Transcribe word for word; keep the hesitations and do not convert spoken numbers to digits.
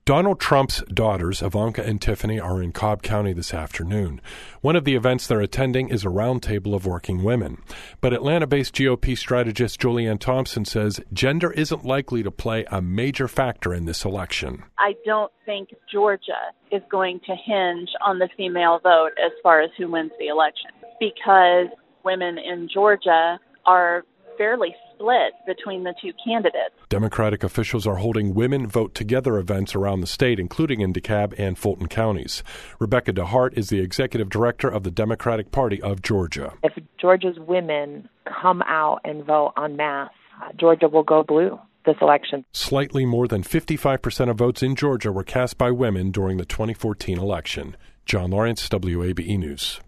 Donald Trump's daughters, Ivanka and Tiffany, are in Cobb County this afternoon. One of the events they're attending is a roundtable of working women. But Atlanta-based G O P strategist Julianne Thompson says gender isn't likely to play a major factor in this election. I don't think Georgia is going to hinge on the female vote as far as who wins the election, because women in Georgia are fairly split between the two candidates. Democratic officials are holding Women Vote Together events around the state, including in DeKalb and Fulton counties. Rebecca DeHart is the executive director of the Democratic Party of Georgia. If Georgia's women come out and vote en masse, uh, Georgia will go blue this election. Slightly more than fifty-five percent of votes in Georgia were cast by women during the twenty fourteen election. John Lawrence, W A B E News.